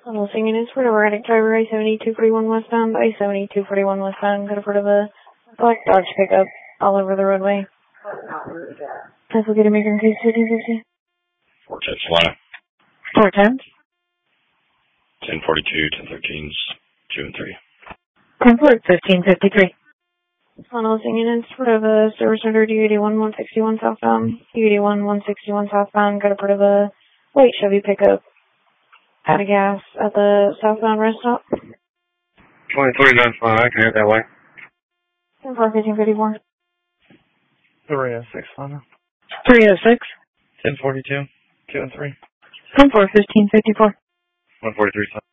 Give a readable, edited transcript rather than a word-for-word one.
Hello, singing is for the erratic driver, I-7241 westbound, I-7241 westbound, got a part of a black Dodge pickup all over the roadway. That's okay to make your case 1550. 410 Solana. 410? 1042, 1013s, 2 and 3. 1553. Hello, singing is for the service under U81 161 southbound, U81 161 southbound, got a part of a white Chevy pickup. Out of gas at the southbound rest stop. 23 done fine. I can head that way. 1554. 306, Lana. 306. 1042, 2 and 3. 1554. 143,